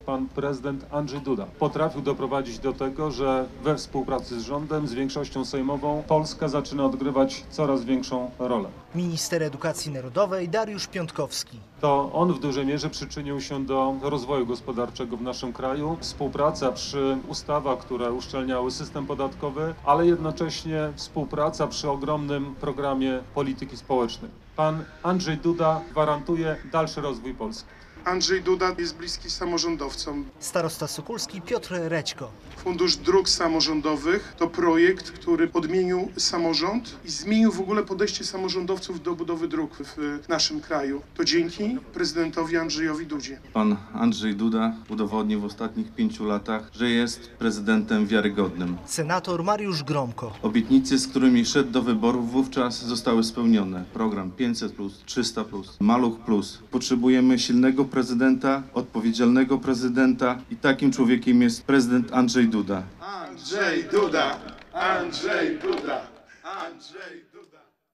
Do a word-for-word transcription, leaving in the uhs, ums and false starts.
pan prezydent Andrzej Duda potrafił doprowadzić do tego, że we współpracy z rządem, z większością sejmową, Polska zaczyna odgrywać coraz większą rolę. Minister Edukacji Narodowej Dariusz Piontkowski. To on w dużej mierze przyczynił się do rozwoju gospodarczego w naszym kraju. Współpraca przy ustawach, które uszczelniały system podatkowy, ale jednocześnie współpraca przy ogromnym programie polityki społecznej. Pan Andrzej Duda gwarantuje dalszy rozwój Polski. Andrzej Duda jest bliski samorządowcom. Starosta Sukulski Piotr Rećko. Fundusz Dróg Samorządowych to projekt, który odmienił samorząd i zmienił w ogóle podejście samorządowców do budowy dróg w naszym kraju. To dzięki prezydentowi Andrzejowi Dudzie. Pan Andrzej Duda udowodnił w ostatnich pięciu latach, że jest prezydentem wiarygodnym. Senator Mariusz Gromko. Obietnice, z którymi szedł do wyborów, wówczas zostały spełnione. Program pięćset plus, trzysta plus, Maluch plus. Potrzebujemy silnego prezydenta, odpowiedzialnego prezydenta i takim człowiekiem jest prezydent Andrzej Duda. Andrzej Duda! Andrzej Duda! Andrzej Duda!